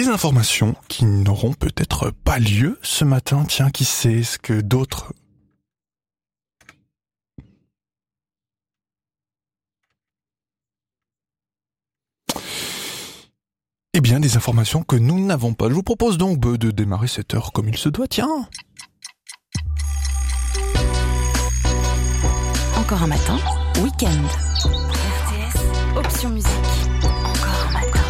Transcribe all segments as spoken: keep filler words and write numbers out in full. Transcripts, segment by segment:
informations qui n'auront peut-être pas lieu ce matin. Tiens, qui sait ce que d'autres... Eh bien, des informations que nous n'avons pas. Je vous propose donc de démarrer cette heure comme il se doit, tiens. Encore un matin, week-end. R T S, option musique. Encore un matin,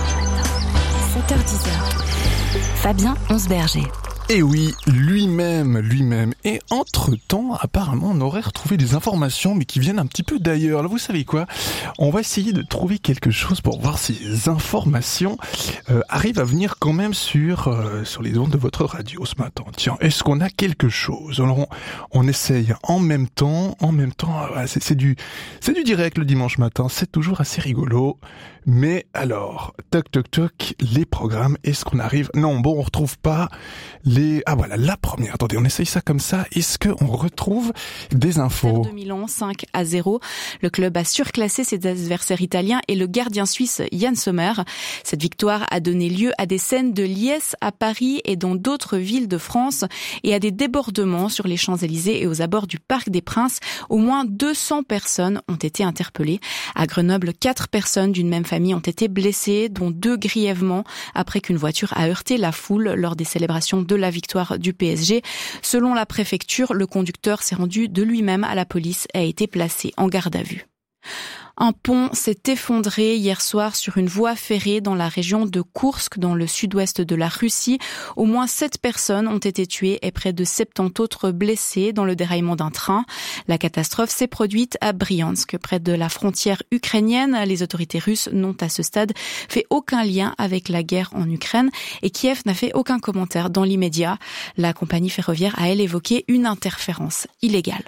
sept heures dix heures. Fabien Onsberger. Et oui, lui-même, lui-même. Et entre-temps, apparemment, on aurait retrouvé des informations, mais qui viennent un petit peu d'ailleurs. Alors, vous savez quoi ? On va essayer de trouver quelque chose pour voir si ces informations euh, arrivent à venir quand même sur euh, sur les ondes de votre radio ce matin. Tiens, est-ce qu'on a quelque chose ? Alors, on, on essaye en même temps, en même temps. Euh, c'est, c'est du c'est du direct le dimanche matin. C'est toujours assez rigolo. Mais alors, toc toc toc, les programmes. Est-ce qu'on arrive ? Non, bon, on retrouve pas les. Ah voilà, la première. Attendez, on essaye ça comme ça. Est-ce qu'on retrouve des infos ? De Milan, cinq à zéro. Le club a surclassé ses adversaires italiens et le gardien suisse Yann Sommer. Cette victoire a donné lieu à des scènes de liesse à Paris et dans d'autres villes de France et à des débordements sur les Champs-Élysées et aux abords du Parc des Princes. Au moins deux cents personnes ont été interpellées. À Grenoble, quatre personnes d'une même familles ont été blessées, dont deux grièvement, après qu'une voiture a heurté la foule lors des célébrations de la victoire du P S G. Selon la préfecture, le conducteur s'est rendu de lui-même à la police et a été placé en garde à vue. Un pont s'est effondré hier soir sur une voie ferrée dans la région de Koursk, dans le sud-ouest de la Russie. Au moins sept personnes ont été tuées et près de soixante-dix autres blessées dans le déraillement d'un train. La catastrophe s'est produite à Briansk, près de la frontière ukrainienne. Les autorités russes n'ont à ce stade fait aucun lien avec la guerre en Ukraine et Kiev n'a fait aucun commentaire dans l'immédiat. La compagnie ferroviaire a, elle, évoqué une interférence illégale.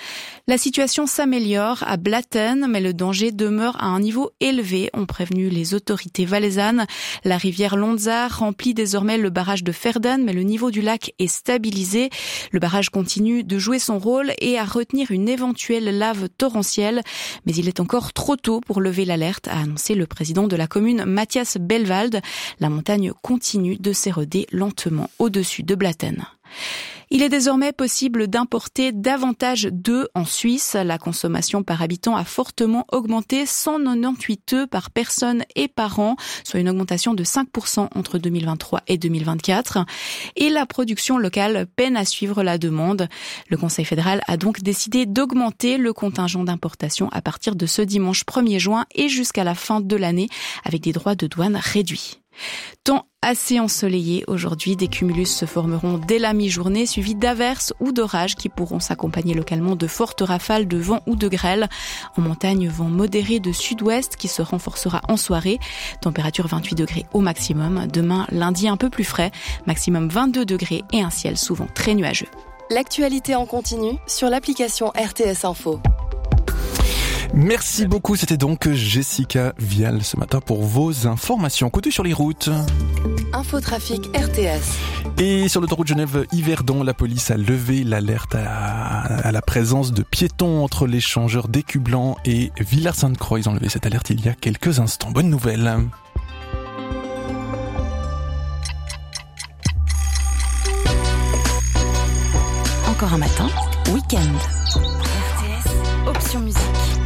La situation s'améliore à Blatten, mais le danger demeure à un niveau élevé, ont prévenu les autorités valaisannes. La rivière Lonza remplit désormais le barrage de Ferden, mais le niveau du lac est stabilisé. Le barrage continue de jouer son rôle et à retenir une éventuelle lave torrentielle. Mais il est encore trop tôt pour lever l'alerte, a annoncé le président de la commune, Mathias Belwald. La montagne continue de s'éroder lentement au-dessus de Blatten. Il est désormais possible d'importer davantage d'œufs en Suisse. La consommation par habitant a fortement augmenté, cent quatre-vingt-dix-huit œufs par personne et par an, soit une augmentation de cinq pour cent entre deux mille vingt-trois et deux mille vingt-quatre. Et la production locale peine à suivre la demande. Le Conseil fédéral a donc décidé d'augmenter le contingent d'importation à partir de ce dimanche premier juin et jusqu'à la fin de l'année, avec des droits de douane réduits. Temps assez ensoleillé aujourd'hui, des cumulus se formeront dès la mi-journée, suivis d'averses ou d'orages qui pourront s'accompagner localement de fortes rafales de vent ou de grêle. En montagne, vent modéré de sud-ouest qui se renforcera en soirée. Température vingt-huit degrés au maximum. Demain, lundi un peu plus frais, maximum vingt-deux degrés et un ciel souvent très nuageux. L'actualité en continu sur l'application R T S Info. Merci beaucoup, c'était donc Jessica Vial ce matin pour vos informations. Côté sur les routes. Infotrafic R T S. Et sur l'autoroute Genève-Yverdon, la police a levé l'alerte à, à la présence de piétons entre l'échangeur d'Écublanc et Villars-Sainte-Croix. Ils ont levé cette alerte il y a quelques instants. Bonne nouvelle. Encore un matin, week-end. R T S, option musique.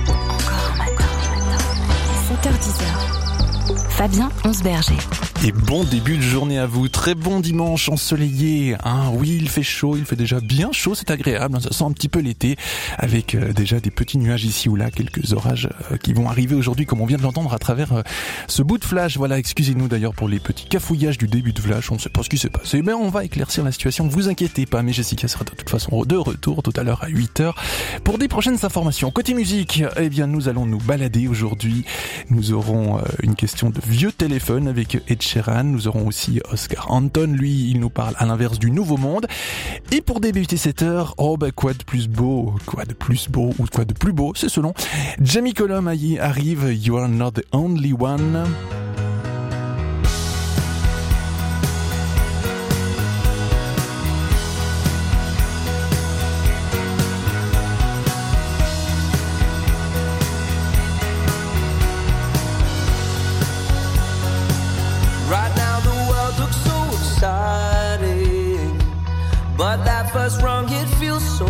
sept heures dix heures. Fabien Onsberger. Et bon début de journée à vous, très bon dimanche ensoleillé, hein. Oui, il fait chaud, il fait déjà bien chaud, c'est agréable, hein. Ça sent un petit peu l'été, avec euh, déjà des petits nuages ici ou là, quelques orages euh, qui vont arriver aujourd'hui, comme on vient de l'entendre à travers euh, ce bout de flash. Voilà, excusez-nous d'ailleurs pour les petits cafouillages du début de flash, on ne sait pas ce qui s'est passé, mais on va éclaircir la situation, ne vous inquiétez pas, mais Jessica sera de toute façon de retour tout à l'heure à huit heures pour des prochaines informations. Côté musique, eh bien nous allons nous balader aujourd'hui, nous aurons euh, une question de vieux téléphone avec Ed Sheeran. Nous aurons aussi Oscar Anton, lui, il nous parle à l'inverse du Nouveau Monde. Et pour débuter cette heure, oh bah quoi de plus beau, quoi de plus beau ou quoi de plus beau, c'est selon. Jamie Cullum arrive, You Are Not The Only One. Right now the world looks so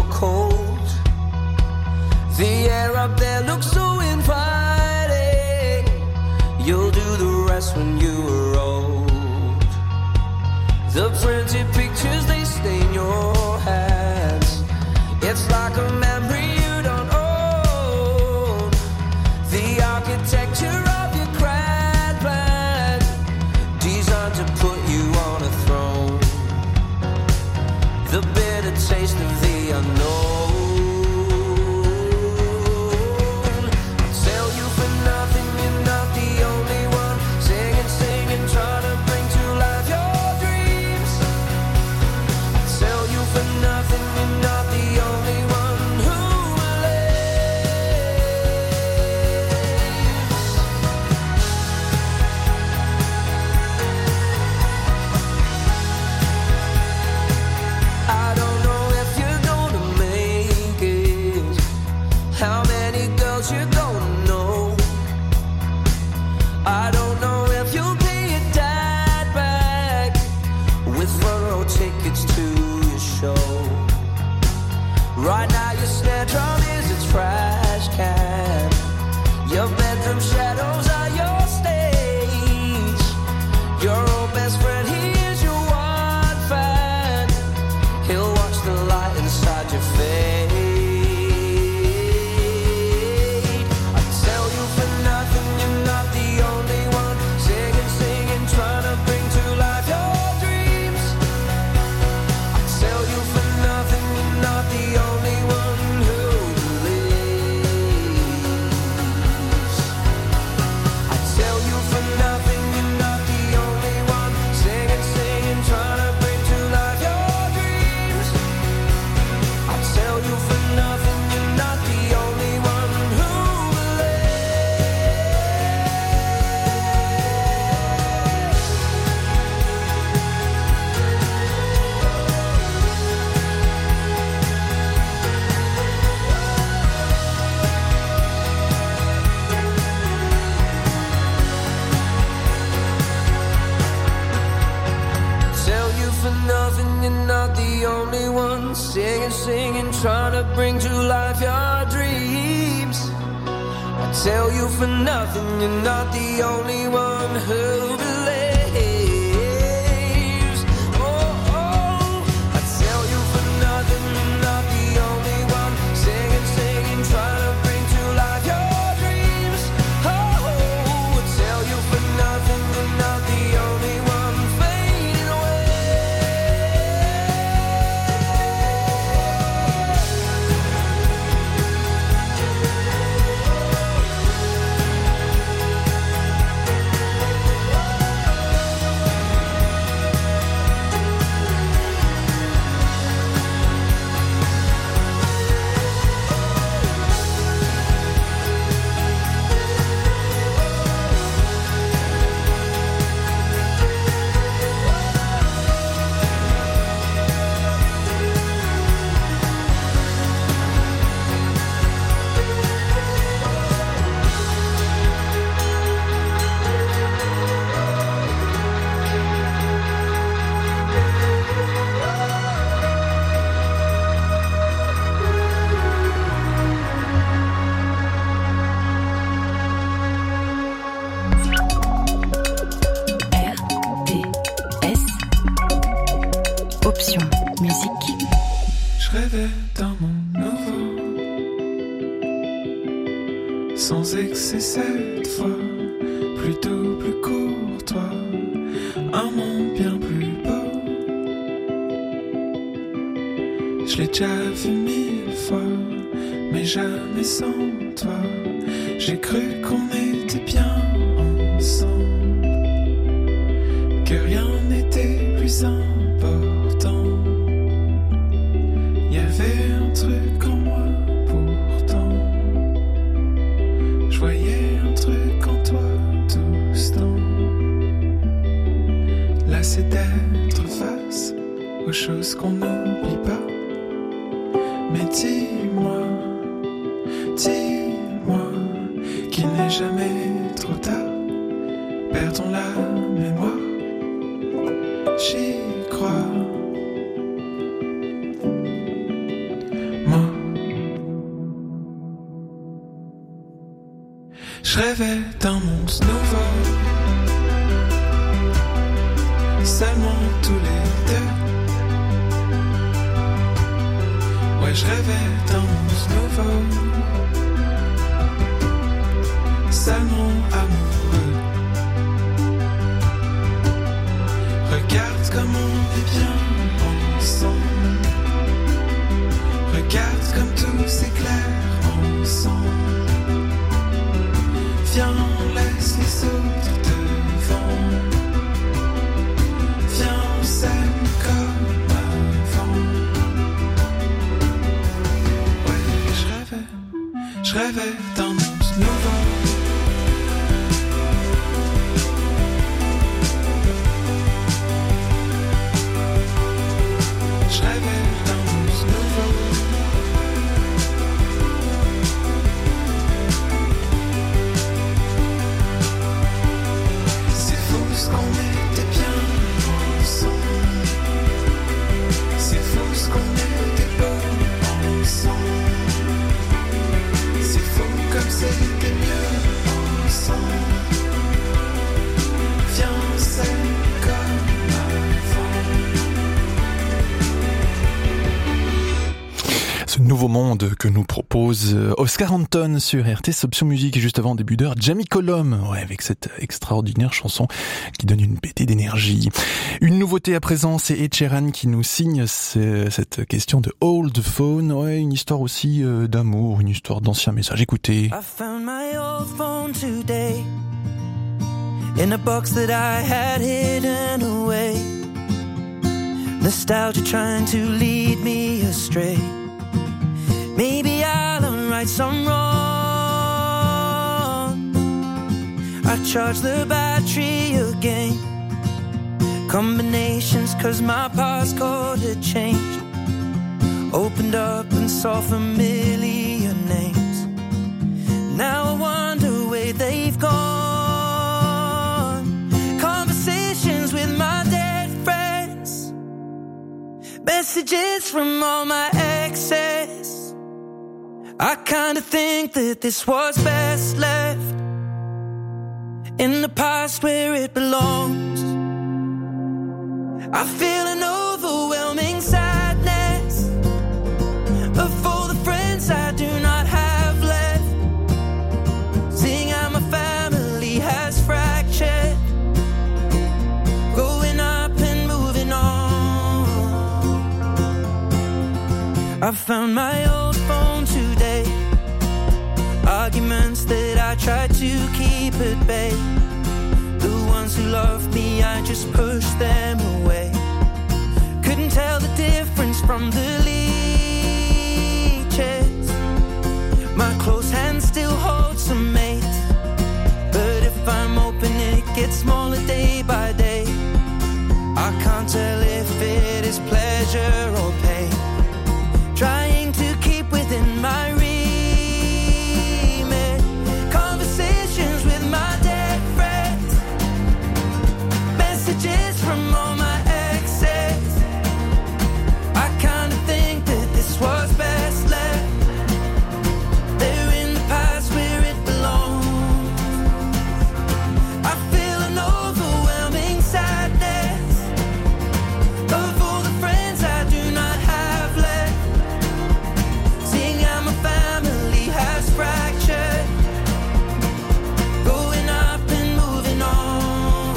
cold. The air up there looks so inviting. You'll do the rest when you are old. The printed pictures, they stain your hands. It's like a memory you don't own. The architecture of your grand plan, designed to put you on a throne. The bitter taste of the unknown. Right now your snare drum is a trash can. Your bedroom shadows are your stage. Your old best friend, he is your one fan. He'll watch the light inside your fade. I tell you for nothing, you're not the only one. Singing, singing, trying to bring to life your dreams. I tell you for nothing, you're not the only one. Singing, singing, trying to bring to life your dreams. I tell you for nothing, you're not the only one who believes. Oh, oh, I tell you for nothing, you're not the only one. Singing, singing, trying to bring to life your dreams. Oh, oh, I tell you for nothing, you're not the only one. Sans excès cette fois, plutôt plus courtois, un monde bien plus beau. Je l'ai déjà vu mille fois, mais jamais sans toi. J'ai cru qu'on était bien ensemble, que rien n'était plus important. Y avait un truc en moi pourtant. Je voyais un truc en toi tout ce temps. Là c'est d'être face aux choses qu'on n'oublie pas. Mais dis-moi, dis-moi qu'il n'est jamais trop Je rêvais d'un monde nouveau, seulement tous les deux. Ouais, je rêvais d'un monde nouveau, seulement amoureux. Regarde comme on est bien ensemble. Regarde comme tout s'éclaire ensemble. Viens, on laisse les autres devant. Viens, on s'aime comme avant. Ouais, je rêvais, je rêvais d'un monde nouveau. Je rêvais d'un monde nouveau. C'est fou ce qu'on était bien ensemble. C'est fou ce qu'on était beau ensemble. C'est fou comme c'était mieux ensemble. Viens, on s'aime comme Ce nouveau monde que nous propose Oscar Anton sur R T S Option Musique, et juste avant début d'heure, Jamie Cullum, ouais, avec cette extraordinaire chanson qui donne une pétée d'énergie. Une nouveauté à présent, c'est Ed Sheeran qui nous signe cette question de Old Phone, ouais, une histoire aussi euh, d'amour, une histoire d'anciens messages. Écoutez. I found my old phone today in a box that I had hidden away. Nostalgia trying to lead me astray. Maybe I'll unright some wrong. I charge the battery again. Combinations cause my passcode had changed. Opened up and saw familiar names. Now I wonder where they've gone. Conversations with my dead friends. Messages from all my exes. I kinda think that this was best left in the past where it belongs. I feel an overwhelming sadness of all the friends I do not have left. Seeing how my family has fractured, growing up and moving on. I found my old phone today. Arguments that I tried to keep at bay. The ones who loved me, I just pushed them away. Couldn't tell the difference from the leeches. My close hand still holds some mates. But if I'm open, it gets smaller day by day. I can't tell if it is pleasure or pain. Trying to keep within my remit. Conversations with my dead friends. Messages from all my exes. I kinda think that this was best left. They're in the past where it belongs. I feel an overwhelming sadness of all the friends I do not have left. Seeing how my family has fractured, growing up and moving on.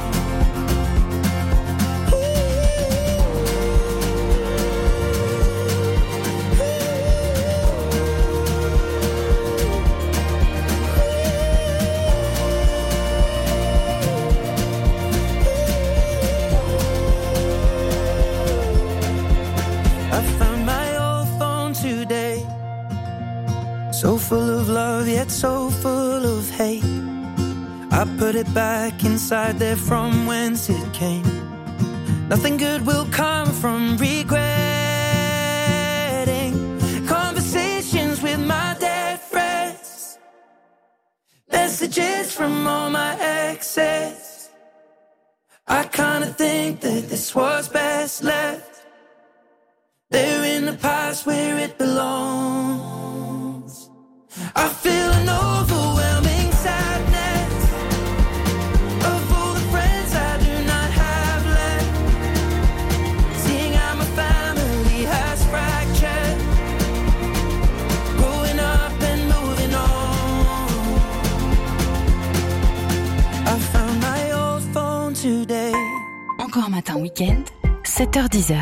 I found my old phone today, so full of love yet so full of hate. I put it back inside there from whence it came. Nothing good will come from regretting conversations with my dead friends. Messages from all my exes. I kinda think that this was best left. They're in the past where it belongs. I feel an overwhelming sadness. Matin Week-end, sept heures dix.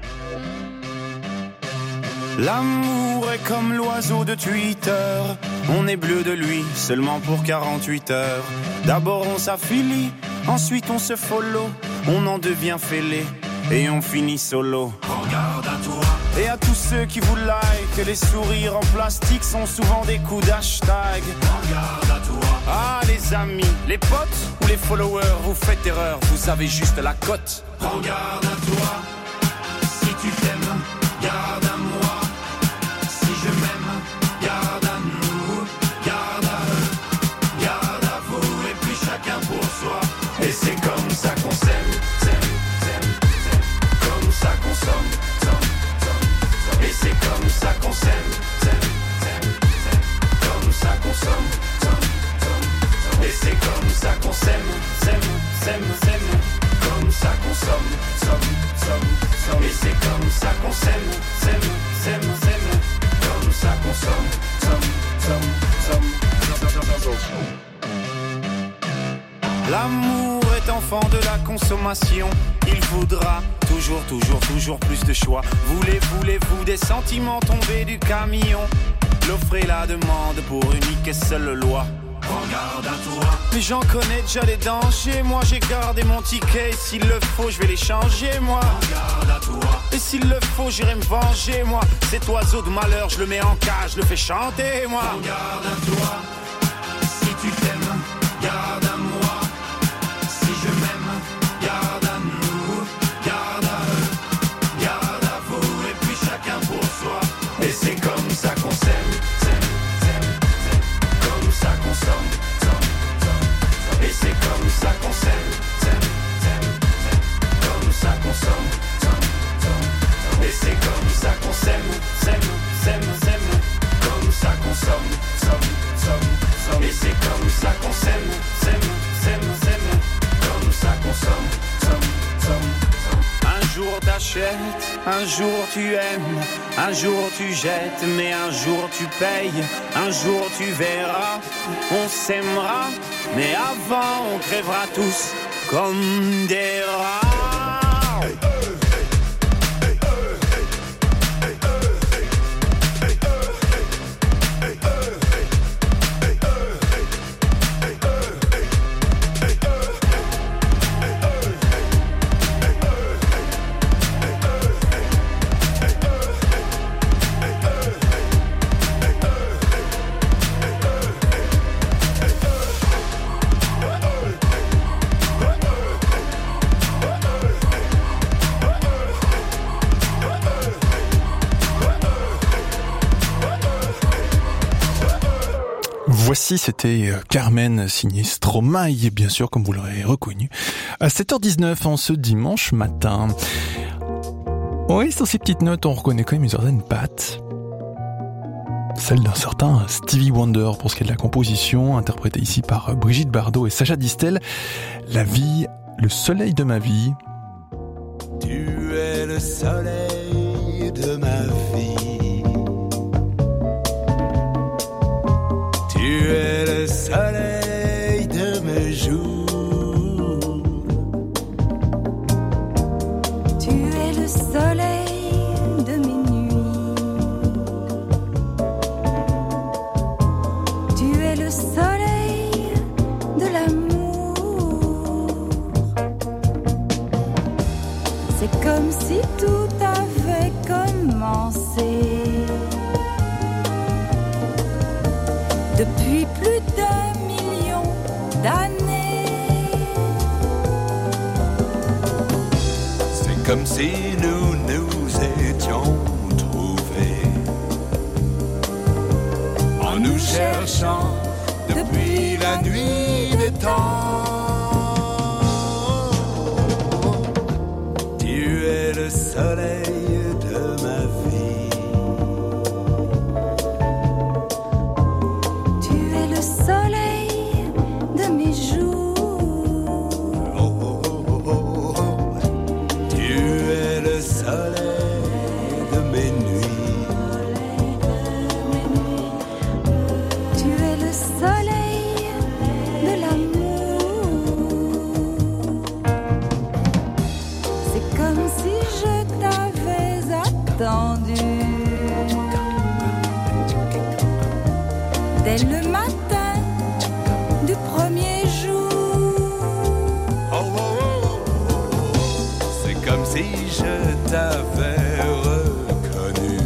L'amour est comme l'oiseau de Twitter. On est bleu de lui seulement pour quarante-huit heures. D'abord on s'affilie, ensuite on se follow. On en devient fêlé et on finit solo. Regarde à toi. Et à tous ceux qui vous like, les sourires en plastique sont souvent des coups d'hashtag. Regarde à toi. Ah les amis, les potes ou les followers, vous faites erreur, vous avez juste la cote. Regarde à toi. Si tu t'aimes, garde à moi. Si je m'aime, garde à nous. Garde à eux, garde à vous. Et puis chacun pour soi. Et c'est comme ça qu'on s'aime, s'aime, s'aime, s'aime. Comme ça qu'on somme, somme, somme, somme. Et c'est comme ça qu'on s'aime, s'aime, s'aime, s'aime. Comme ça qu'on somme, somme, somme, somme. Et c'est comme ça qu'on s'aime, s'aime, s'aime, s'aime. Comme ça qu'on somme, somme, somme, somme. Et c'est comme ça qu'on s'aime, s'aime, s'aime, s'aime. Comme ça qu'on somme, somme, somme, somme, somme, somme, somme. L'amour est enfant de la consommation. Il faudra toujours, toujours, toujours plus de choix. Voulez, voulez-vous des sentiments tombés du camion? L'offre et la demande pour unique et seule loi. Regarde à toi. Mais j'en connais déjà les dangers. Moi j'ai gardé mon ticket. Et s'il le faut je vais les changer moi. Regarde à toi. Et s'il le faut j'irai me venger moi. Cet oiseau de malheur je le mets en cage, je le fais chanter moi. Regarde à toi. Si tu t'aimes, garde à moi. Si je m'aime, garde à nous. Garde à eux, garde à vous. Et puis chacun pour soi. Et c'est comme ça qu'on s'aime, s'aime, s'aime, s'aime. Comme ça qu'on somme, somme, somme, somme. Et c'est comme ça qu'on s'aime, s'aime, s'aime, s'aime. Comme ça qu'on somme, somme, somme, somme. Et c'est comme ça qu'on s'aime, s'aime, s'aime, s'aime. Comme ça qu'on somme, somme, somme, somme. Et c'est comme ça qu'on s'aime, s'aime, s'aime, s'aime. Comme ça qu'on somme, somme, somme, somme. Un jour t'achètes, un jour tu aimes, un jour tu jettes, mais un jour tu payes, un jour tu verras, on s'aimera, mais avant on crèvera tous comme des rats. Hey. Voici, c'était Carmen signé Stromae, bien sûr, comme vous l'aurez reconnu, à sept heures dix-neuf en ce dimanche matin. Oui, sur ces petites notes, on reconnaît quand même une certaine patte. Celle d'un certain Stevie Wonder pour ce qui est de la composition, interprétée ici par Brigitte Bardot et Sacha Distel. La vie, le soleil de ma vie. Tu es le soleil de ma vie. Tu es le soleil de mes jours. Tu es le soleil de mes nuits. Tu es le soleil de l'amour. C'est comme si tout avait commencé. Depuis plus d'un million d'années. C'est comme si nous nous étions trouvés en nous cherchant depuis la nuit des temps. Tu es le soleil de ma vie. Tu es le soleil de l'amour. dès le matin du premier jour. Oh, oh, oh, oh. C'est comme si je t'avais reconnu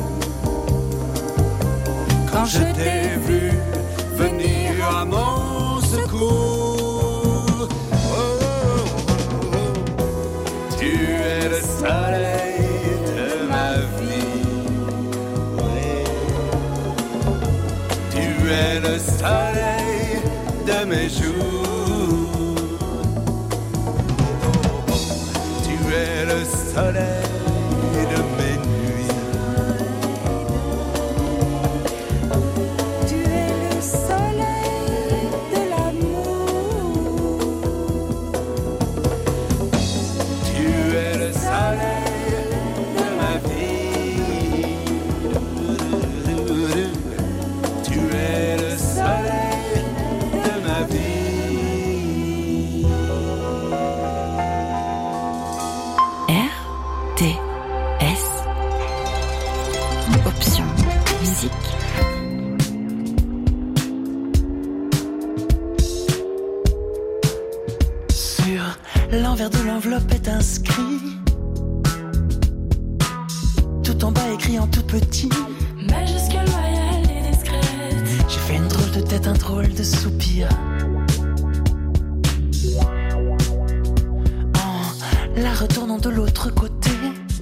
quand je t'ai vu venir à mon secours. Oh, oh, oh, oh. Tu es le soleil de ma vie. Oui. Tu es le soleil de mes jours. Tu es le soleil de mes nuits. Tu es le soleil de l'amour. Tu es le soleil de ma vie. Tu es le soleil de ma vie. R T S. Option musique. Sur l'envers de l'enveloppe est inscrit, tout en bas écrit en tout petit, majuscule royale et discrète. j'ai fait une drôle de tête, un drôle de soupir. En la retournant de l'autre côté,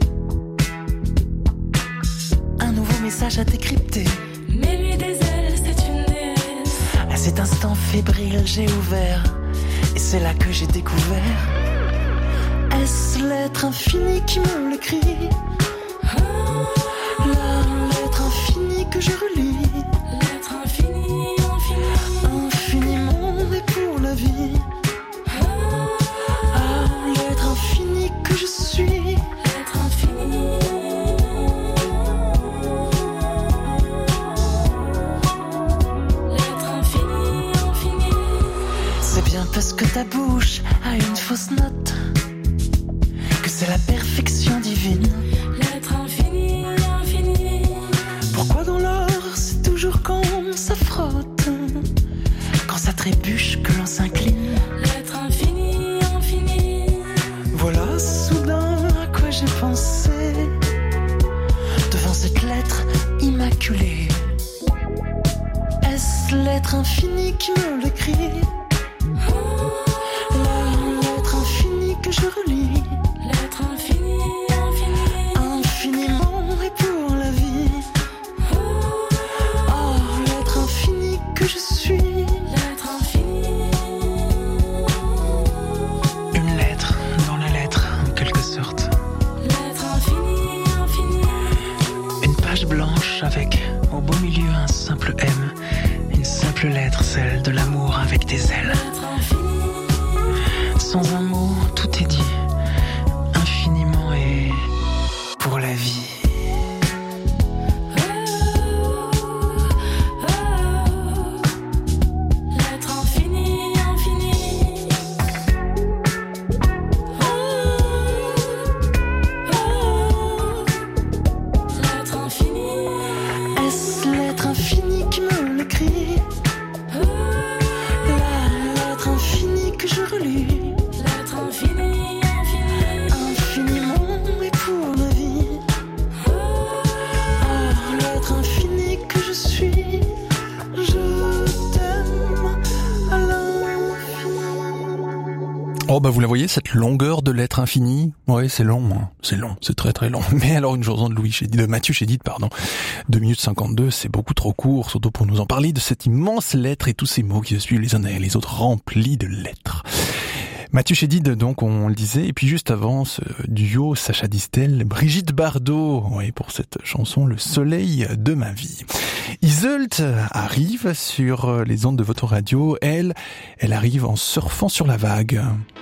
un nouveau message à décrypter. Mais lui des ailes, c'est une déesse. À cet instant fébrile, j'ai ouvert, et c'est là que j'ai découvert. Est-ce l'être infini qui me l'écrit? La lettre infinie que je relis. L'être infini, infini. Infiniment et pour la vie. Ah, l'être infini que je suis. L'être infini. L'être infini, infini. C'est bien parce que ta bouche a une fausse note que c'est la perfection divine. L'être infini, infini. Pourquoi dans l'or c'est toujours quand ça frotte, quand ça trébuche que l'on s'incline? L'être infini, infini. Voilà soudain à quoi j'ai pensé devant cette lettre immaculée. Est-ce l'être infini qui me l'écrit? La lettre infinie que je relis. L'être infini, infini. Infiniment et pour la vie. Oh, l'être infini que je suis. L'être infini. Une lettre dans la lettre, en quelque sorte. L'être infini, infini. Une page blanche avec, au beau milieu, un simple M. Une simple lettre, celle de l'amour avec des ailes. L'être infini. Sans un mot, tout est dit. Infiniment et pour la vie. L'être infini, infini. L'être infini. Est-ce l'être infini qui me l'écrit? La lettre infinie que je relis. L'être infini, infini. Infiniment et pour la vie. Oh, l'être infini que je suis. Je t'aime à l'infini. Oh bah vous la voyez, cette longueur de lettre infinie. Ouais, c'est long, hein. C'est long, c'est très très long. Mais alors une chanson de Louis Chédid, de Mathieu Chédid, pardon, deux minutes cinquante-deux, c'est beaucoup trop court, surtout pour nous en parler de cette immense lettre et tous ces mots qui se suivent les uns derrière les autres, remplis de lettres. Mathieu Chédid, donc, on le disait, et puis juste avant, ce duo Sacha Distel, Brigitte Bardot, oui, pour cette chanson, Le soleil de ma vie. Iseult arrive sur les ondes de votre radio, elle, elle arrive en surfant sur la vague.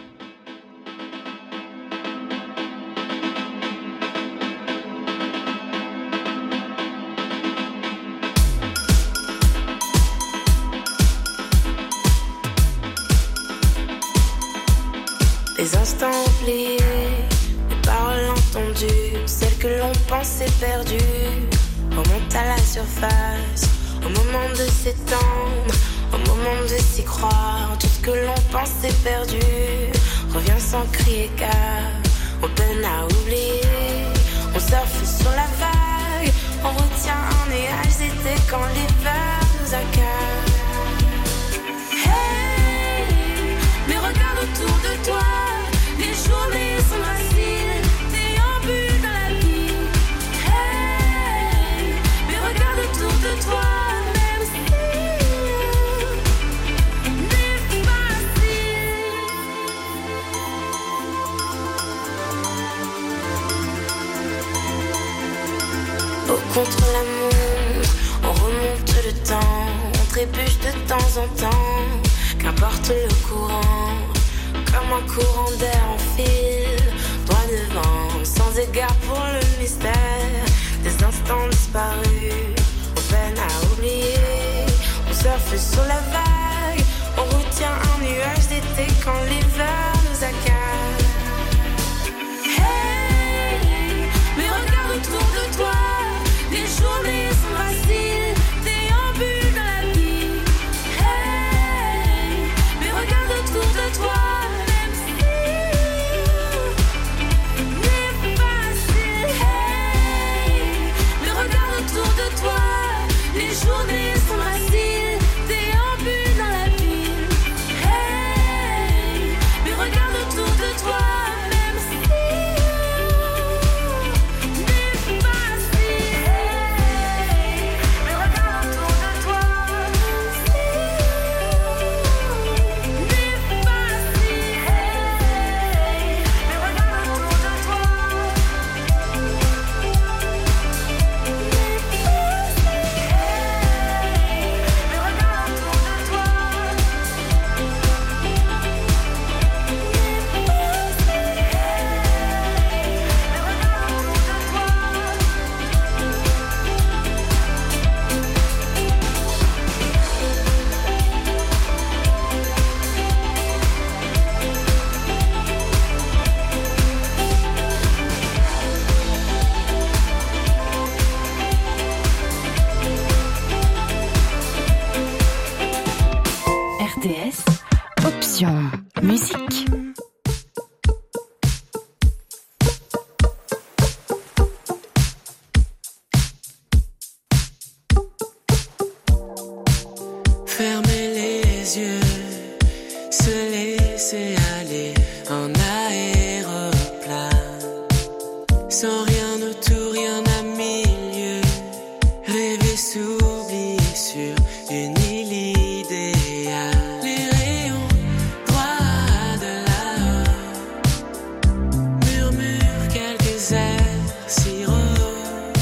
Les instants oubliés, les paroles entendues, celles que l'on pensait perdues, remontent à la surface, au moment de s'étendre, au moment de s'y croire. Tout ce que l'on pensait perdu revient sans crier car on peine à oublier. On surfe sur la vague, on retient un nuage d'été quand l'hiver nous accable. Hey, mais regarde autour de toi, les journées sont faciles, déambule dans la vie. Hey, mais regarde autour de toi, même si n'est facile. Au contre-la-montre, on remonte le temps, on trébuche de temps en temps, qu'importe le courant, comme un courant d'air en fil, droit devant, sans égard pour le mystère des instants disparus. On peine à oublier, on surfe sur la vague, on retient un nuage d'été quand l'hiver nous accable. Hey, mais regarde autour de toi, les journées sont faciles, déambule dans la vie. Hey, mais regarde autour de toi, même si n'est facile. Hey, mais regarde autour de toi, les journées sont faciles, déambule dans la vie. Hey, mais regarde autour de toi, même si n'est facile. Mais regarde autour de toi, même si n'est facile. Mais regarde autour de toi, mais regarde autour de toi. R T S, option musique. Fermer les yeux, se laisser aller en aéroplane, sans rien autour, rien à milieu, rêver, s'oublier sur une île idéale. Les rayons droits de là-haut murmurent quelques airs, sirop,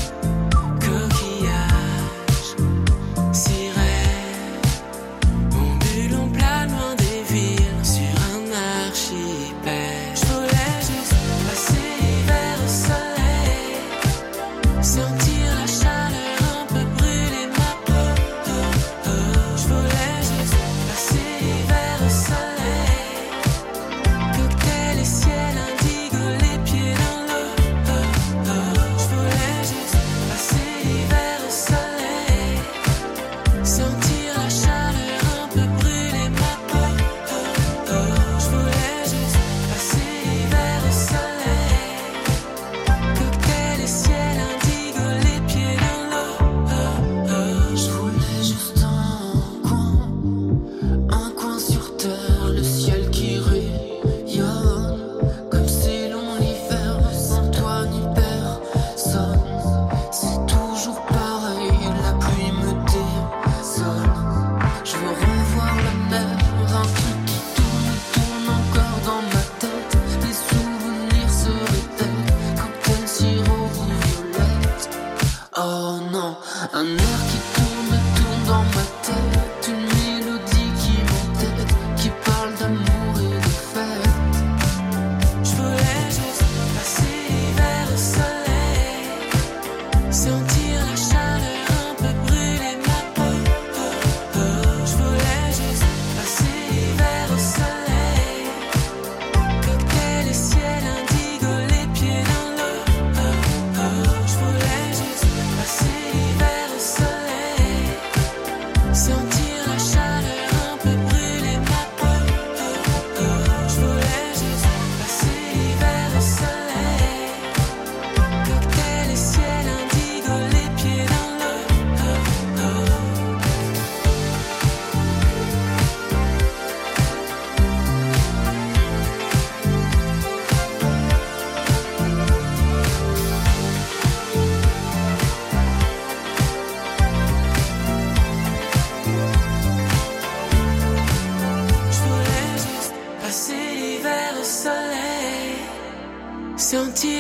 coquillages, sirènes. On bulle, on plane loin des villes sur un archipel. Je voulais juste passer l'hiver au soleil, sentir la chaleur un peu brûler ma peau. Oh, oh. Je voulais juste passer l'hiver au soleil, cocktail et ciel indigo, les pieds dans l'eau. Oh, oh. Je voulais juste passer l'hiver au soleil, sentir la chaleur un peu brûler ma peau. Oh, oh. Je voulais juste passer l'hiver au soleil, cocktail et ciel indigo, les pieds dans l'eau. Oh, oh. Je voulais juste un coin, un coin sur terre, le ciel qui rayonne, comme c'est long l'hiver, sans toi ni personne. C'est toujours pareil, la pluie me désole. Je veux revoir la mer, un truc qui tourne, tourne encore dans ma tête. Les souvenirs se répètent, cocktail, sirop, violette. Oh non, un air qui tourne, tourne dans ma tête, une mélodie qui m'entête, qui parle d'amour et de fête. Je voulais juste passer l'hiver au soleil, sentir la chaleur un peu brûler ma peau. Oh, oh. Je voulais juste passer l'hiver au soleil, cocktail et ciel indigo, les pieds dans l'eau. Oh, oh. Je voulais juste passer l'hiver au soleil,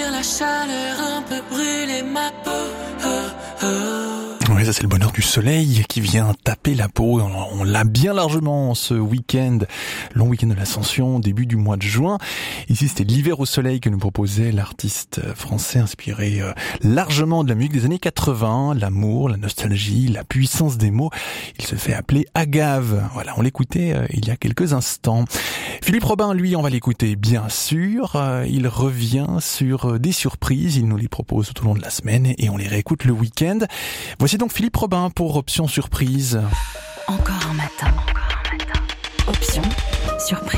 sentir la chaleur un peu brûler ma peau. Oh, oh. Oui, ça c'est le bonheur du soleil qui vient taper la peau. On, on l'a bien largement ce week-end, long week-end de l'Ascension, début du mois de juin. Ici, c'était l'hiver au soleil que nous proposait l'artiste français inspiré euh, largement de la musique des années quatre-vingts, l'amour, la nostalgie, la puissance des mots. Il se fait appeler Agave. Voilà, on l'écoutait euh, il y a quelques instants. Philippe Robin, lui, on va l'écouter bien sûr. Euh, il revient sur euh, des surprises. Il nous les propose tout au long de la semaine et on les réécoute le week-end. Voici donc Philippe Robin pour Option Surprise. Encore un matin. Encore un matin. Option Surprise.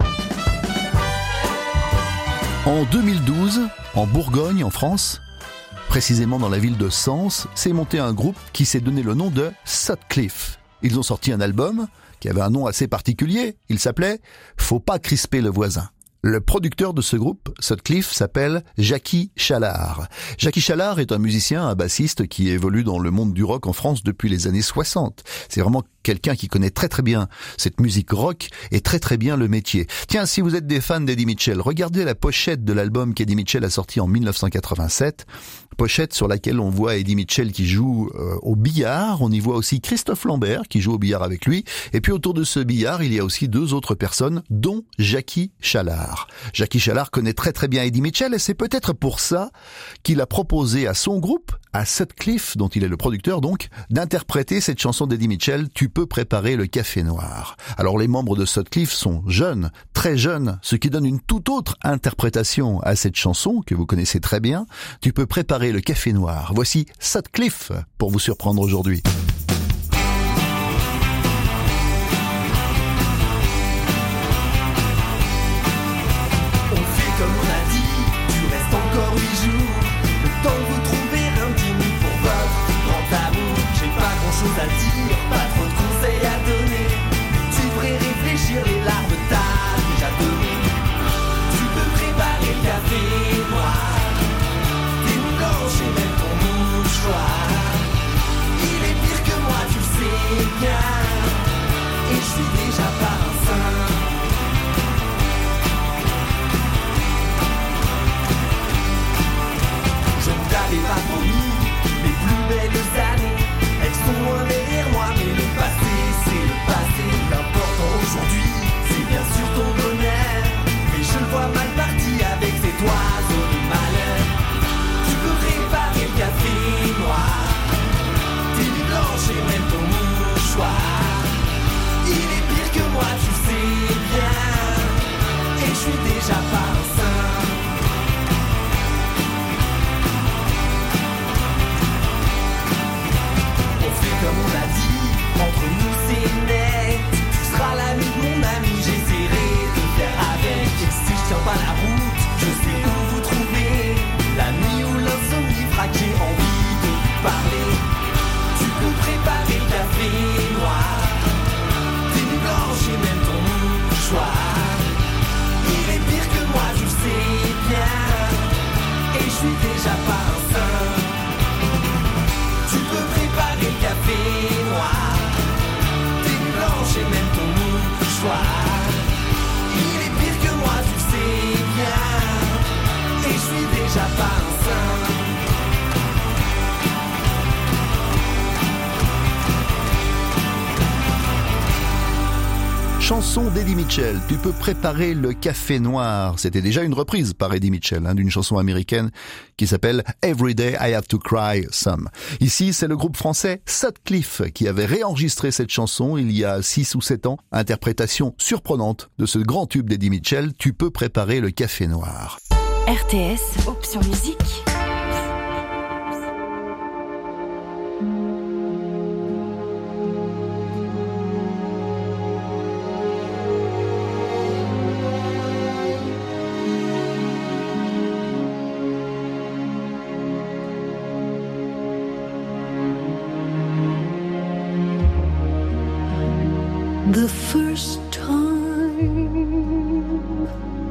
En deux mille douze, en Bourgogne, en France, précisément dans la ville de Sens, s'est monté un groupe qui s'est donné le nom de Sutcliffe. Ils ont sorti un album qui avait un nom assez particulier. Il s'appelait « Faut pas crisper le voisin ». Le producteur de ce groupe, Sutcliffe, s'appelle Jackie Chalard. Jackie Chalard est un musicien, un bassiste qui évolue dans le monde du rock en France depuis les années soixante. C'est vraiment quelqu'un qui connaît très très bien cette musique rock et très très bien le métier. Tiens, si vous êtes des fans d'Eddie Mitchell, regardez la pochette de l'album qu'Eddie Mitchell a sorti en dix-neuf cent quatre-vingt-sept. Pochette sur laquelle on voit Eddie Mitchell qui joue euh, au billard. On y voit aussi Christophe Lambert qui joue au billard avec lui. Et puis autour de ce billard, il y a aussi deux autres personnes, dont Jackie Chalard. Jackie Chalard connaît très très bien Eddie Mitchell et c'est peut-être pour ça qu'il a proposé à son groupe, à Sutcliffe, dont il est le producteur donc, d'interpréter cette chanson d'Eddie Mitchell, Tu peux préparer le café noir. Alors les membres de Sutcliffe sont jeunes, très jeunes, ce qui donne une toute autre interprétation à cette chanson que vous connaissez très bien. Tu peux préparer le café noir. Voici Sutcliffe pour vous surprendre aujourd'hui. On fait comme on a dit, tu restes encore huit jours. Le temps de vous trouver un petit mot pour votre grand amour. J'ai pas grand chose à dire, pas trop de conseils à donner. Tu devrais réfléchir, les larmes t'as déjà donné. Tu peux préparer le café noir, tes nuits blanches et même ton mouchoir. Il est pire que moi, tu le sais bien, et je suis déjà pas un saint. Je ne t'avais pas promis les plus belles années. Elles sont loin derrière moi, mais le passé, c'est le passé. L'important aujourd'hui, c'est bien sûr ton bonheur. Mais je le vois mal parti avec cet oiseau de malheur. Tu peux préparer le café noir, tes nuits blanches et même ton mouchoir. Il est pire que moi, tu le sais bien, et je suis déjà pas un saint. Comme on a dit, entre nous c'est net. Tu seras l'ami de mon ami, j'essaierai de faire avec. Et si je tiens pas la route, je sais où vous trouver. La nuit où l'insomnie fera que j'ai envie de vous parler. Tu peux préparer le café noir, tes nuits blanches et même ton mouchoir. Il est pire que moi, tu le sais bien, et je suis déjà pas un saint. Tu peux préparer le café noir, tes nuits blanches et même ton mouchoir. Il est pire que moi, tu le sais bien, et je suis déjà pas un saint. Chanson d'Eddie Mitchell, Tu peux préparer le café noir. C'était déjà une reprise par Eddie Mitchell, hein, d'une chanson américaine qui s'appelle Every Day I Have to Cry Some. Ici, c'est le groupe français Sutcliffe qui avait réenregistré cette chanson il y a six ou sept ans. Interprétation surprenante de ce grand tube d'Eddie Mitchell, Tu peux préparer le café noir. R T S, Option Musique. The first time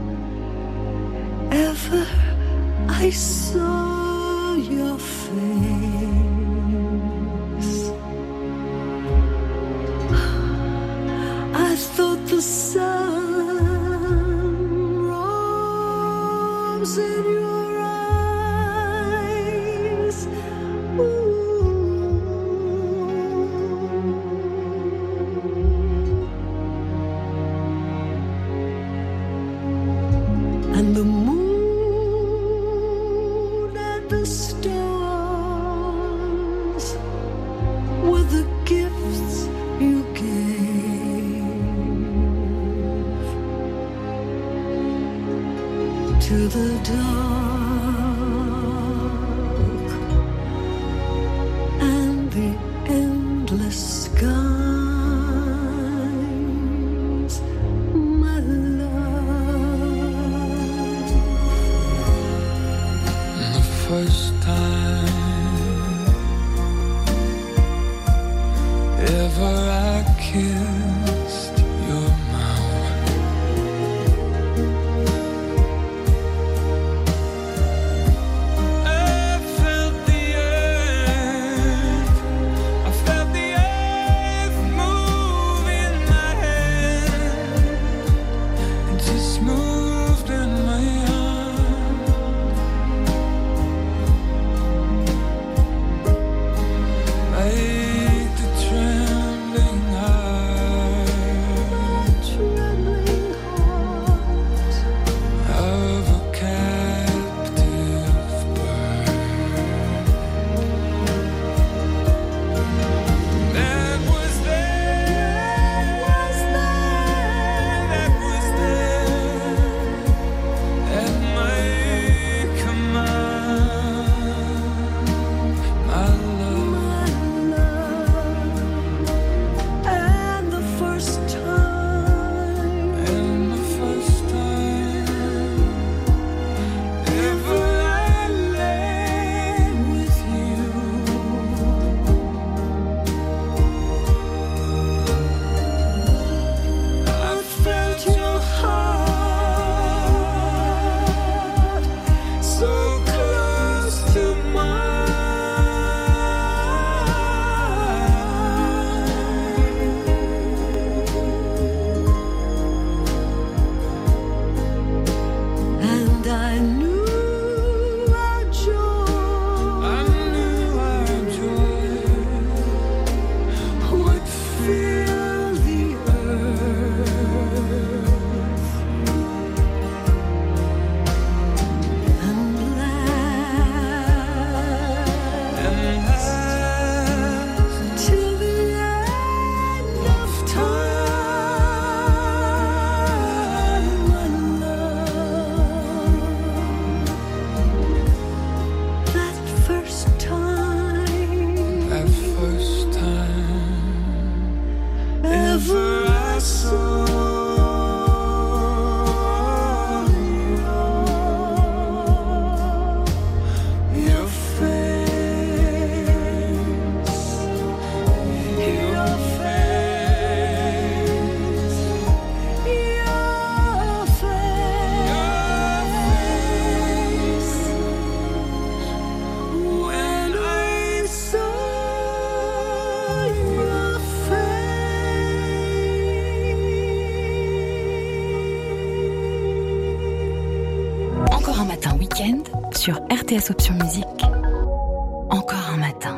ever I saw your face, I thought the sun rose in your eyes. the dark and the endless skies, my love. The first time ever I kissed your mouth, I felt the earth, I felt the earth move in my hand. It just moved in my arm. Like the trembling heart, Trembling heart of a captive bird that was there, was there that was there at my command, my love. my love. And the first time And the first time ever I lay with you, I felt your heart so close to and I knew our joy I knew our joy would fill the earth and last and last till the end of time, my love. That first time that first time ever I saw your face, your face, your face. When I saw your face. Encore un matin week-end sur R T S Option Musique. Encore un matin.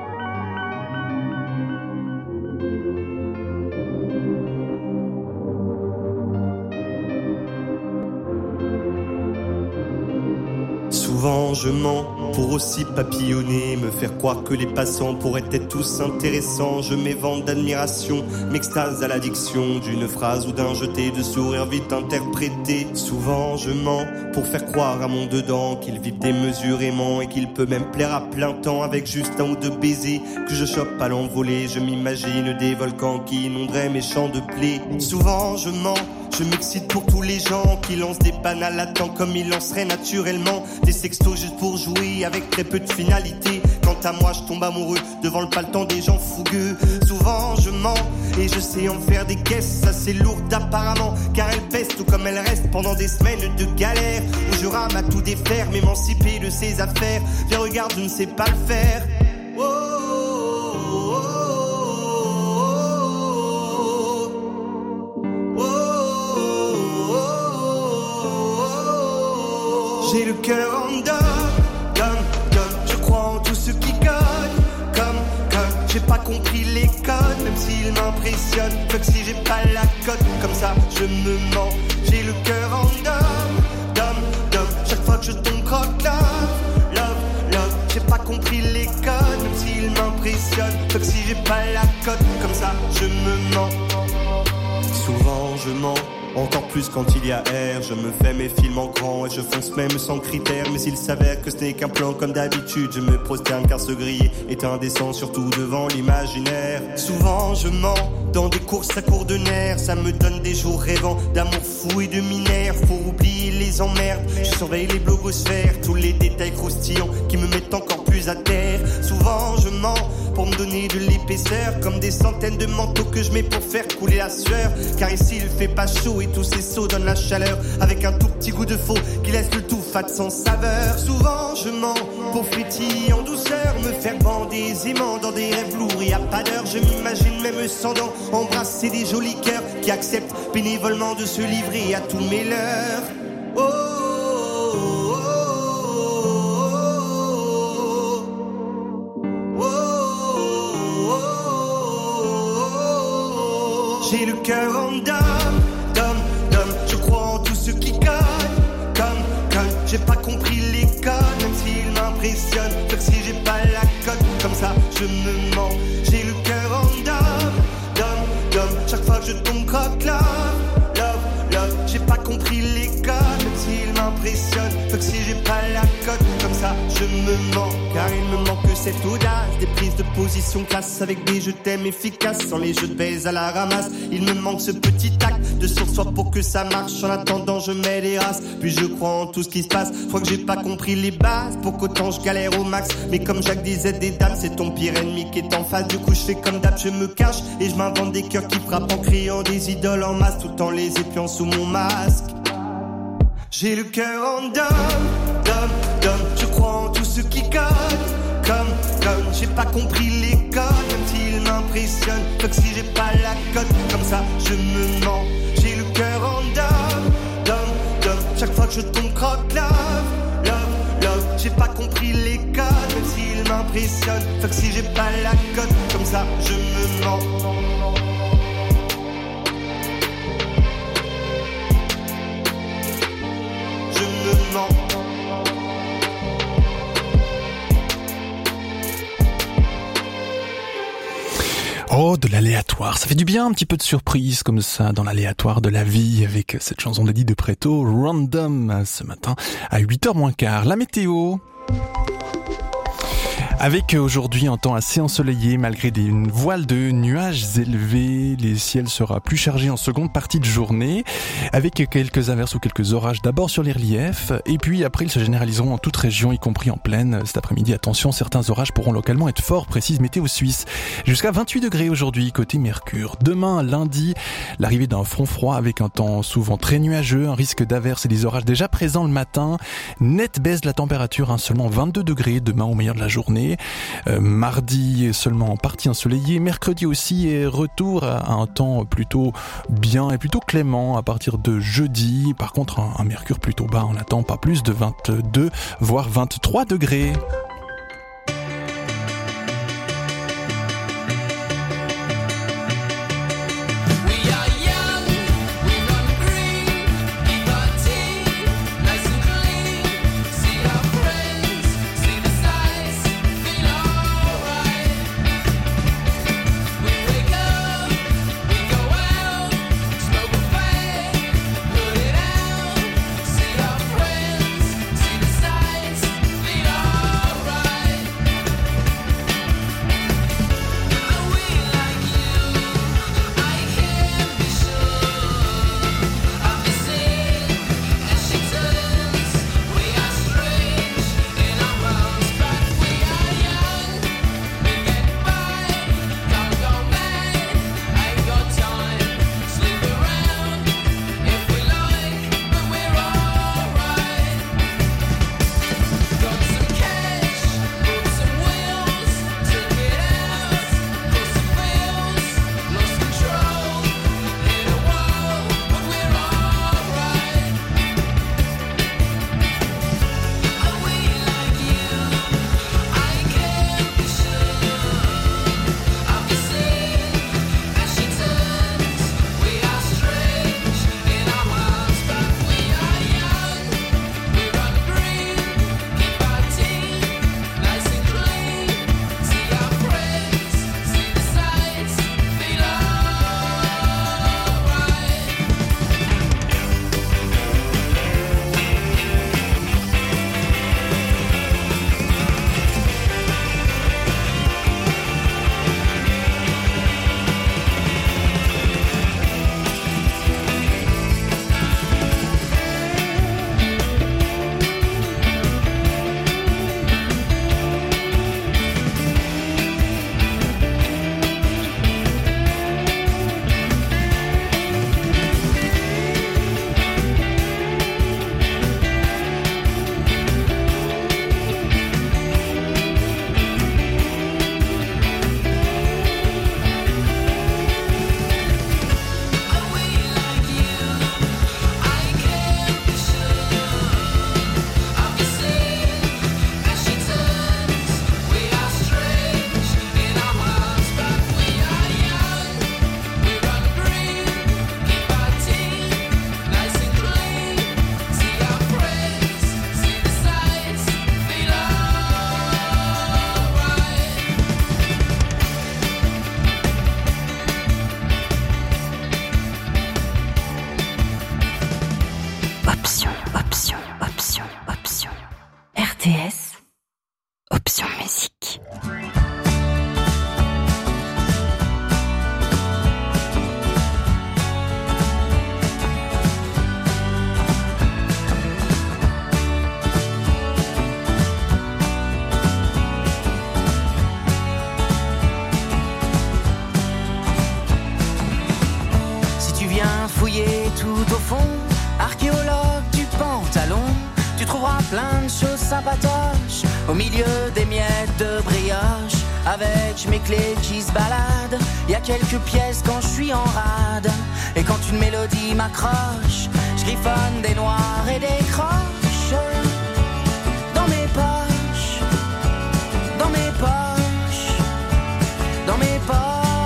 Souvent je mens pour aussi papillonner, me faire croire que les passants pourraient être tous intéressants. Je m'évente d'admiration, m'extase à l'addiction d'une phrase ou d'un jeté de sourire vite interprété. Souvent je mens pour faire croire à mon dedans qu'il vit démesurément et qu'il peut même plaire à plein temps avec juste un ou deux baisers que je chope à l'envolée. Je m'imagine des volcans qui inonderaient mes champs de blé. Souvent je mens, je m'excite pour tous les gens qui lancent des banals à temps comme ils lanceraient naturellement des sextos juste pour jouer avec très peu de finalité. Quant à moi je tombe amoureux devant le paletant des gens fougueux. Souvent je mens et je sais en faire des caisses assez lourdes apparemment, car elles pèsent tout comme elles restent pendant des semaines de galère où je rame à tout défaire, m'émanciper de ses affaires. Viens regarde, je ne sais pas le faire. Oh, oh, oh, oh, oh. J'ai le cœur en dehors, comme, comme, je crois en tout ce qui cogne, comme, comme, j'ai pas compris les codes, même s'ils m'impressionnent, que si j'ai pas la cote, comme ça je me mens. J'ai le cœur en dehors, dom, dom, chaque fois que je tombe croque love, love, love, j'ai pas compris les codes, même s'ils m'impressionnent, que si j'ai pas la cote, comme ça je me mens. Souvent je mens Encore plus quand il y a air, je me fais mes films en grand et je fonce même sans critères. Mais il s'avère que ce n'est qu'un plan comme d'habitude. Je me prosterne car ce griller est indécent, surtout devant l'imaginaire. Souvent je mens dans des courses à court de nerfs. Ça me donne des jours rêvants d'amour fou et de minère. Faut oublier les emmerdes, je surveille les blogosphères. Tous les détails croustillants qui me mettent encore plus à terre. Souvent je mens pour me donner de l'épaisseur, comme des centaines de manteaux que je mets pour faire couler la sueur. Car ici il fait pas chaud et tous ces seaux donnent la chaleur, avec un tout petit goût de faux qui laisse le tout fade sans saveur. Souvent je mens pour frétiller en douceur, me faire bander aisément dans des rêves lourds. Y a pas d'heure, je m'imagine même sans dents embrasser des jolis cœurs qui acceptent bénévolement de se livrer à tous mes leurs. Oh, oh, oh, oh, oh. J'ai le cœur en dame, dame, dame. Je crois en tout ce qui gagne, comme, comme. J'ai pas compris les codes, même s'ils m'impressionnent. Comme si j'ai pas la cote, comme ça je me mens. J'ai le cœur en dame, dame, dame. Chaque fois que je tombe croque love, love, love. J'ai pas compris les codes, même s'ils m'impressionnent. Comme si j'ai pas la cote, comme ça je me mens. Car il me manque cette audace, des prises de position classe avec des je t'aime efficaces, sans les jeux de baise à la ramasse. Il me manque ce petit acte de sur-soi pour que ça marche. En attendant je mets des races, puis je crois en tout ce qui se passe. Je crois que j'ai pas compris les bases, pour qu'autant je galère au max. Mais comme Jacques disait des dames, c'est ton pire ennemi qui est en face. Du coup je fais comme d'hab, je me cache et je m'invente des cœurs qui frappent en criant des idoles en masse, tout en les épiant sous mon masque. J'ai le cœur en dame, dame, dame. Je crois en tout ce qui gagne, comme, comme. J'ai pas compris les codes, même s'ils m'impressionnent. Comme si j'ai pas la cote, comme ça je me mens. J'ai le cœur en dame, dame, dame. Chaque fois que je tombe croque love, love, love. J'ai pas compris les codes, même s'ils m'impressionnent. Comme si j'ai pas la cote, comme ça je me mens. Oh, de l'aléatoire. Ça fait du bien, un petit peu de surprise comme ça dans l'aléatoire de la vie avec cette chanson d'Eddie de Pretto, Random, ce matin à huit heures moins quart. La météo. Avec aujourd'hui un temps assez ensoleillé malgré des voiles de nuages élevés, les ciels sera plus chargés en seconde partie de journée avec quelques averses ou quelques orages d'abord sur les reliefs et puis après ils se généraliseront en toute région y compris en plaine. Cet après-midi, attention, certains orages pourront localement être forts, précise Météo Suisse. Jusqu'à vingt-huit degrés aujourd'hui côté Mercure. Demain lundi, l'arrivée d'un front froid avec un temps souvent très nuageux, un risque d'averses et des orages déjà présents le matin. Nette baisse de la température, hein, seulement vingt-deux degrés demain au meilleur de la journée. Euh, mardi seulement en partie ensoleillé, mercredi aussi et retour à un temps plutôt bien et plutôt clément à partir de jeudi. Par contre un, un mercure plutôt bas, on attend pas plus de vingt-deux voire vingt-trois degrés. tout au fond, archéologue du pantalon, tu trouveras plein de choses sympatoches au milieu des miettes de brioche. Avec mes clés qui se baladent, y a quelques pièces quand je suis en rade. Et quand une mélodie m'accroche, je griffonne des noirs et des croches. Dans mes poches, dans mes poches, dans mes poches.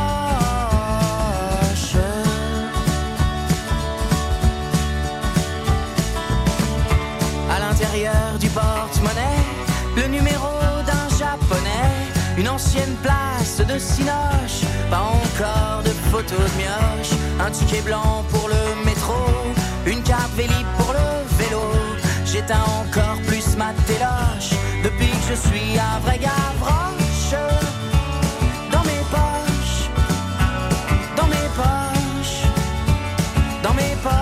À l'intérieur du porte-monnaie, le numéro d'un japonais, une ancienne place de cinoche, pas encore de photos de mioche, un ticket blanc pour le métro, une carte Vélib pour le vélo. J'éteins encore plus ma téloche depuis que je suis à vrai Gavroche. Dans mes poches, dans mes poches, dans mes poches.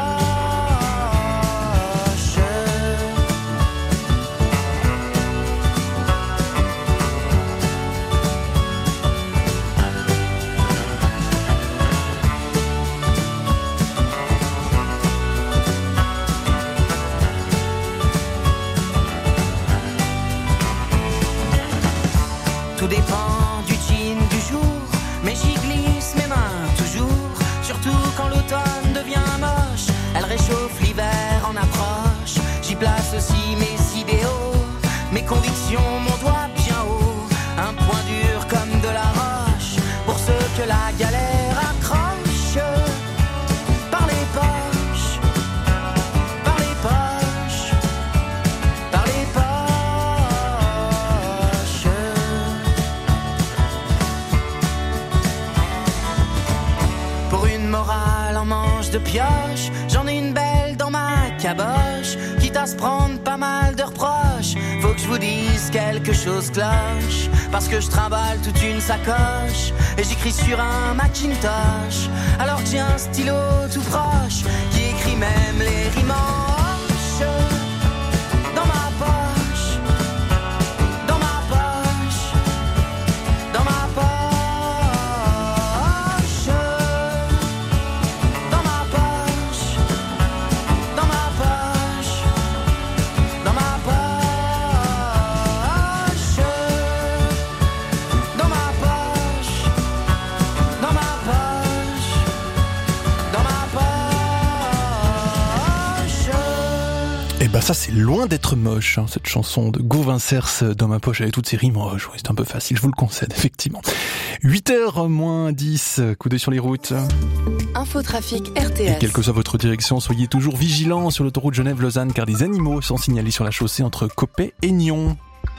Tout dépend du jean du jour, mais j'y glisse mes mains toujours. Surtout quand l'automne devient moche, elle réchauffe l'hiver en approche. J'y place aussi mes idéaux, mes convictions, mon doigt bien haut. Un point dur comme de la roche, pour ceux que la galère accroche. Par les poches, par les poches, par les poches. Morale en manche de pioche, j'en ai une belle dans ma caboche, quitte à se prendre pas mal de reproches. Faut que je vous dise quelque chose cloche, parce que je trimballe toute une sacoche et j'écris sur un Macintosh, alors que j'ai un stylo tout proche qui écrit même les rimes en hoche. Dans ma poche, dans ma poche, dans ma poche. Bah ça c'est loin d'être moche, hein, cette chanson de Gauvin Cers dans ma poche avec toutes ces rimes. Oh, ouais, c'est un peu facile, je vous le concède, effectivement. huit heures moins dix, coup d'œil sur les routes. Infotrafic R T S. Et quelle que soit votre direction, soyez toujours vigilants sur l'autoroute Genève-Lausanne car des animaux sont signalés sur la chaussée entre Coppet et Nyon.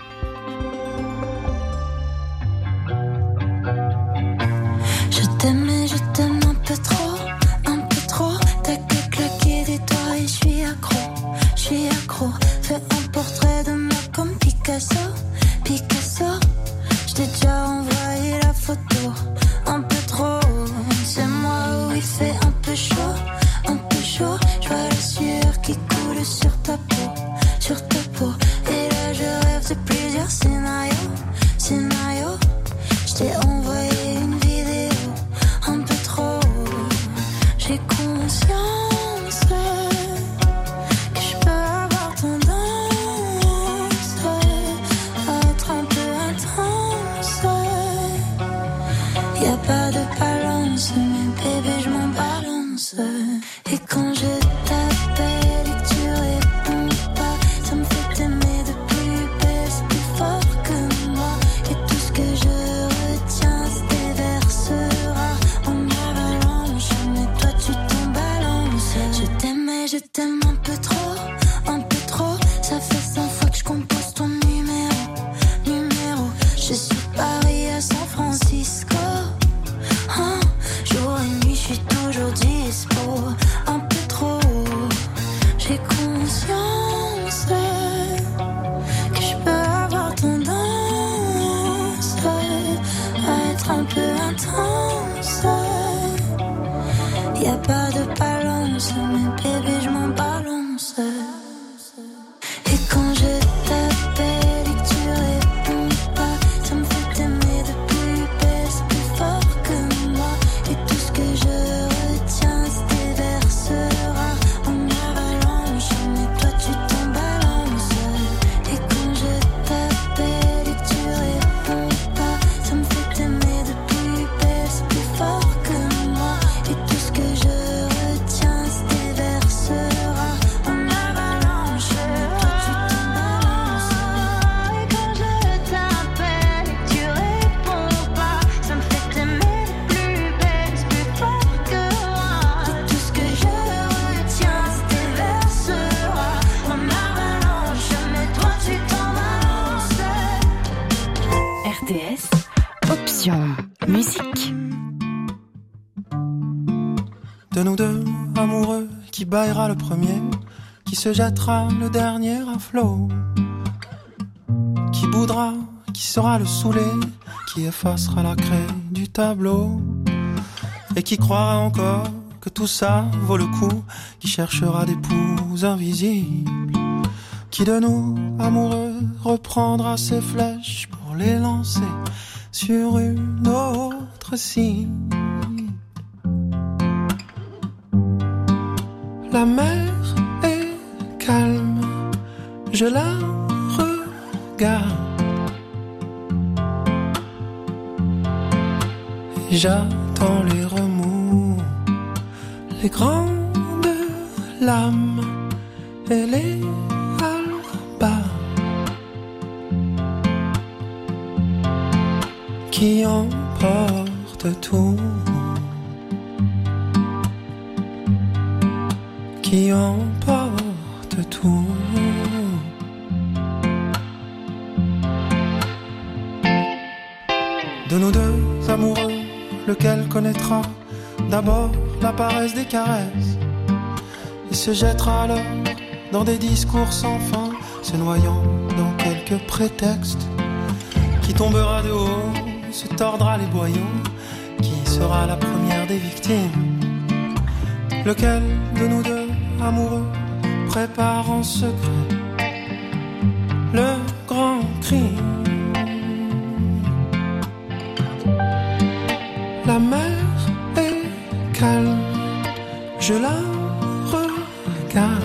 Je t'aime et je t'aime un peu trop, un peu trop. T'as que claquer des doigts et je suis accro. Je suis accro, fais un portrait de moi comme Picasso, Picasso. Je t'ai déjà envoyé la photo, un peu trop. C'est moi où il fait un peu chaud, un peu chaud. Je vois la sueur qui coule sur ta peau, sur ta peau. Et là je rêve de plusieurs scénarios, scénarios. Je t'ai envoyé une vidéo, un peu trop. J'ai conscience pas de balance, mais bébé je m'en balance. Et quand je t'appelle et que tu réponds pas, ça me fait t'aimer de plus belle, c'est plus fort que moi. Et tout ce que je retiens se déversera en avalanche. Mais toi tu t'en balances. Je t'aime et je t'aime un peu trop, un peu trop. Ça fait cent fois que je compose ton numéro, numéro. Je suis Paris à San Francisco. Hein, jour et nuit, je suis toujours dispo. Un peu trop, j'ai conscience que je peux avoir tendance à être un peu intense. Y'a pas de balance, mais bébé, je m'en balance. Et quand je t'appelle et que tu réponds pas, ça me fait t'aimer de plus belle, c'est plus fort que moi. Et tout ce que je retiens se déversera de nous deux, amoureux, qui baillera le premier, qui se jettera le dernier à flot, qui boudra, qui sera le saoulé, qui effacera la craie du tableau, et qui croira encore que tout ça vaut le coup, qui cherchera des poux invisibles, qui de nous, amoureux, reprendra ses flèches pour les lancer sur une autre cible. La mer est calme, je la regarde et j'attends les remous, les grandes lames et les albas qui emportent tout, qui emportent tout. De nous deux amoureux, lequel connaîtra d'abord la paresse des caresses et se jettera alors dans des discours sans fin, se noyant dans quelques prétextes, qui tombera de haut, se tordra les boyaux, qui sera la première des victimes, lequel de nous deux amoureux prépare en secret le grand crime. La mer est calme, je la regarde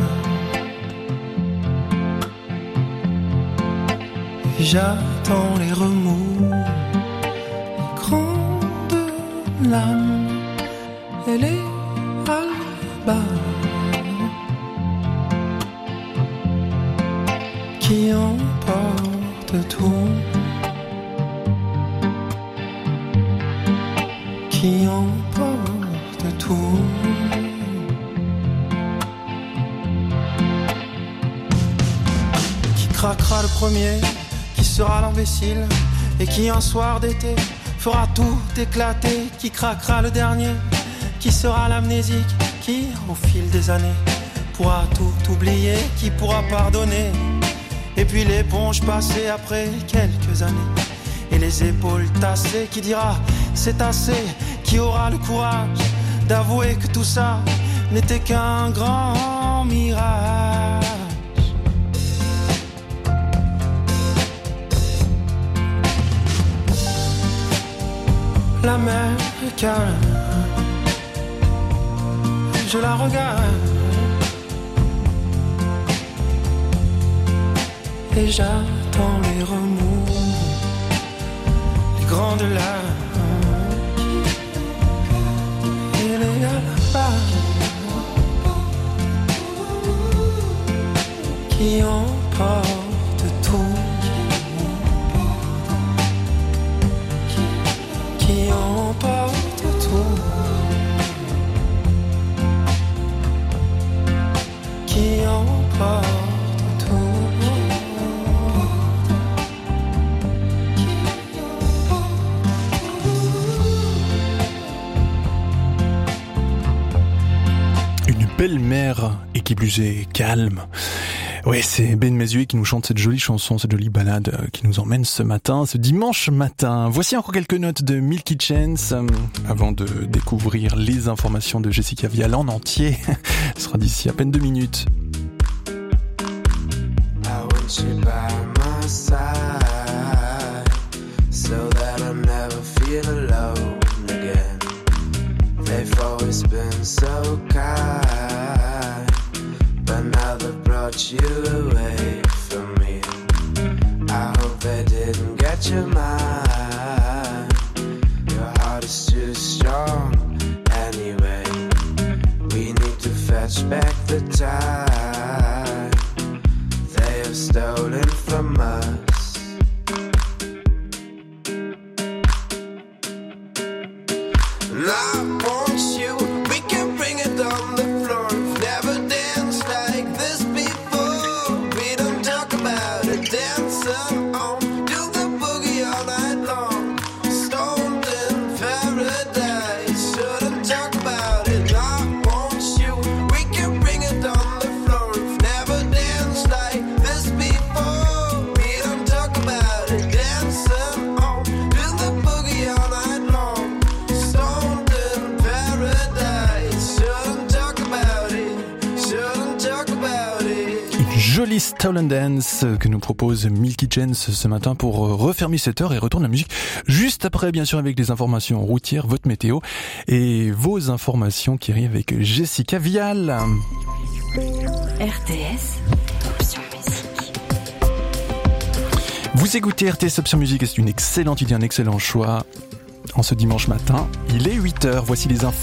et j'attends les remous, les grandes lames et les albas qui emportent tout, qui emportent tout. Qui craquera le premier, qui sera l'imbécile, et qui un soir d'été fera tout éclater, qui craquera le dernier, qui sera l'amnésique, qui au fil des années pourra tout oublier, qui pourra pardonner, et puis l'éponge passée après quelques années, et les épaules tassées, qui dira c'est assez, qui aura le courage d'avouer que tout ça n'était qu'un grand mirage. La mer est calme, je la regarde et j'attends les remous, les grandes larmes et les albas qui emportent tout, qui emportent tout, qui emportent tout. Une belle mer et qui plus est calme. Ouais, c'est Ben Mesue qui nous chante cette jolie chanson, cette jolie balade qui nous emmène ce matin, ce dimanche matin. Voici encore quelques notes de Milky Chance euh, avant de découvrir les informations de Jessica Vial en entier. Ce sera d'ici à peine deux minutes. I want you by my side so that I never feel alone again. They've always been so kind, but now they've brought you away from me. I hope they didn't get your mind. Your heart is too strong anyway. We need to fetch back the time they have stolen from us. And I want you, we can bring it on the floor. We've never danced like this before. We don't talk about it, dancing on, do the boogie all night long. Stoned in paradise, shouldn't talk about it. I Billy Stolen Dance que nous propose Milky Chance ce matin pour refermer cette heure et retourne la musique juste après, bien sûr, avec les informations routières, votre météo et vos informations qui arrivent avec Jessica Vial. R T S, Option Musique. Vous écoutez R T S Option Musique et c'est une excellente idée, un excellent choix en ce dimanche matin. Il est huit heures, voici les infos.